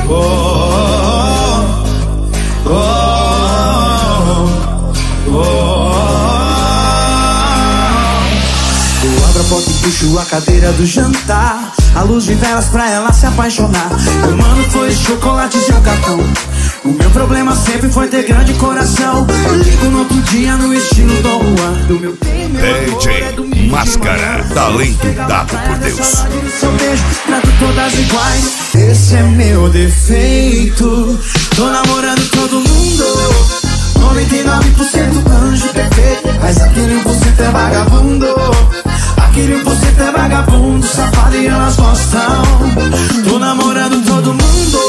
Eu abro a porta e puxo a cadeira do jantar, a luz de velas pra ela se apaixonar. Eu mando flores, chocolates e um cartão. O meu problema sempre foi ter grande coração. Eu ligo no outro dia no estilo Dom Juan. Do meu bem, meu DJ Máscara, talento dado por Deus. Seu beijo, trato todas iguais. Esse é meu defeito. Tô namorando todo mundo. 99% anjo perfeito, mas aquele 1% é vagabundo. Aquele 1% é vagabundo, safado e elas gostam. Tô namorando todo mundo.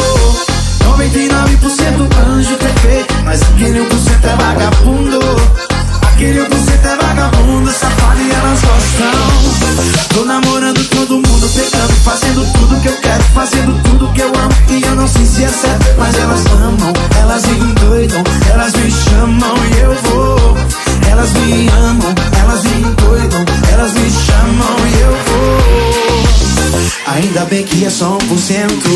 99% anjo perfeito, mas aquele 1% é vagabundo. Aquele 1% é vagabundo, safado e elas gostam. Tô namorando todo mundo, pegando, fazendo tudo que eu quero, fazendo tudo que eu amo. E eu não sei se é certo, mas elas amam, elas me endoidam, elas me chamam e eu vou. Elas me amam, elas me endoidam, elas me chamam e eu vou. Ainda bem que é só 1%.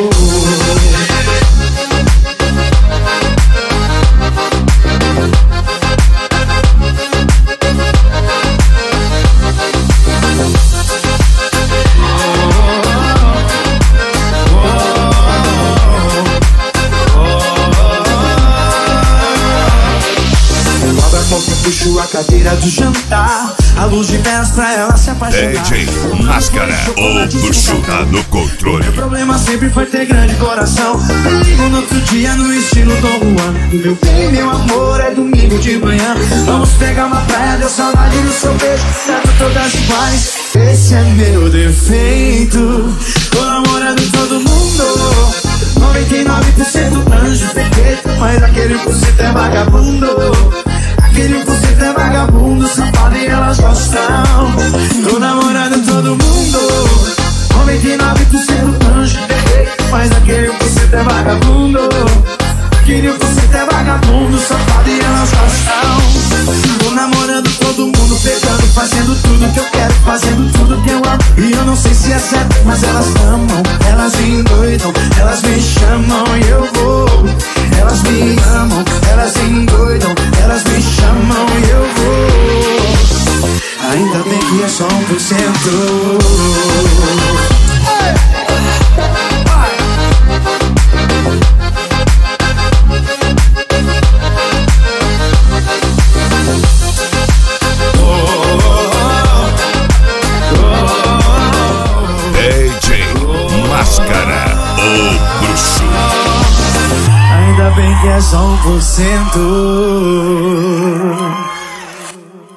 Puxo a cadeira do jantar, a luz de velas pra ela se apaixonar. DJ Máscara, o bruxo tá no controle. Meu problema sempre foi ter grande coração. Eu ligo no outro dia no estilo Dom Juan. Meu bem, meu amor, é domingo de manhã. Vamos pegar uma praia, deu saudade do seu beijo, trato todas iguais. Esse é meu defeito. Tô namorando todo mundo. 99% anjo perfeito, mas aquele 1% é vagabundo. Aquele 1% é vagabundo, safado e elas gostam. Tô namorando todo mundo. 99% anjo perfeito, mas aquele 1% é vagabundo. Aquele 1% é vagabundo, safado e elas gostam. Tô namorando todo mundo, pegando, fazendo tudo que eu quero, fazendo tudo que eu amo. E eu não sei se é certo, mas elas amam, elas me endoidam, elas me chamam e eu vou. Elas me amam, elas me endoidam, elas me chamam e eu vou. Ainda bem que é só 1%. DJ Máscara, o bruxo. Ainda bem que é só 1%.